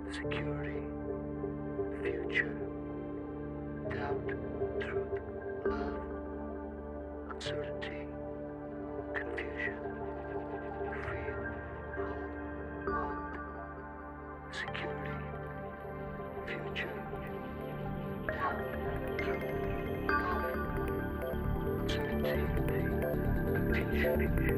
security, future, doubt, truth, love, uncertainty, confusion, fear, hope, want, security, future, doubt, truth, love, uncertainty, confusion, fear,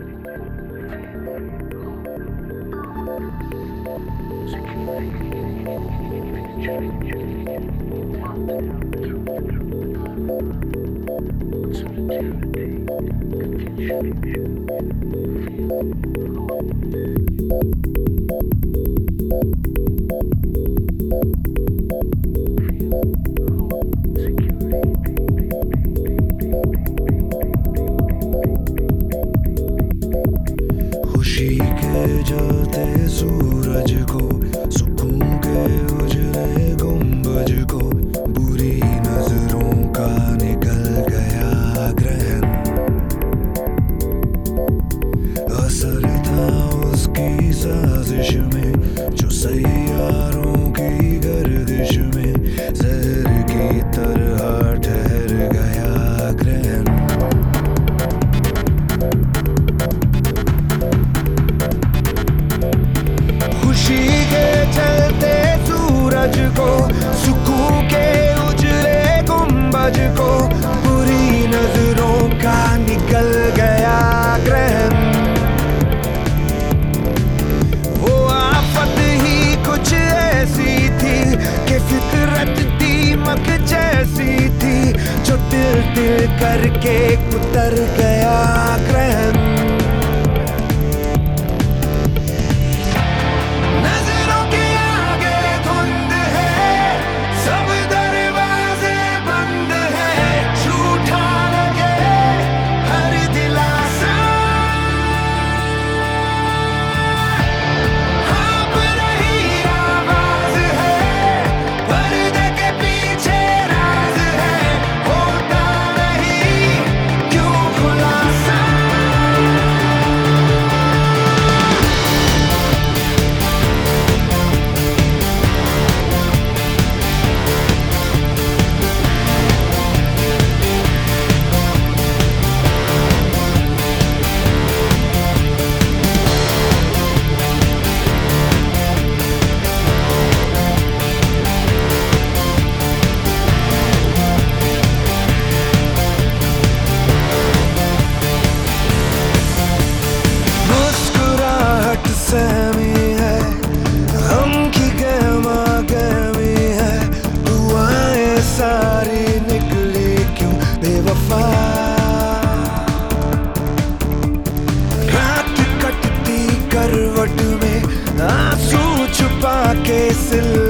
खुशी के जलते सूरज को, सुकून के उजले गुंबज को, बुरी नजरों का निकल गया ग्रहण। असर था उसकी साजिश में, जो सैयारों की गर्दिश में जहर की तरह ठहर गया ग्रहण। खुशी के चलते सूरज को, सुकून के उजले गुंबज को, बुरी नजरों का निकल गया ग्रहण। वो आफत ही कुछ ऐसी थी कि फितरत दीमक जैसी थी, जो दिल दिल करके उतर गया ग्रहण। सहमी है, हम की गहमा गहमी है, दुआएं सारी निकली क्यों बेवफा। रात कटती करवट में आंसू छुपा के सिल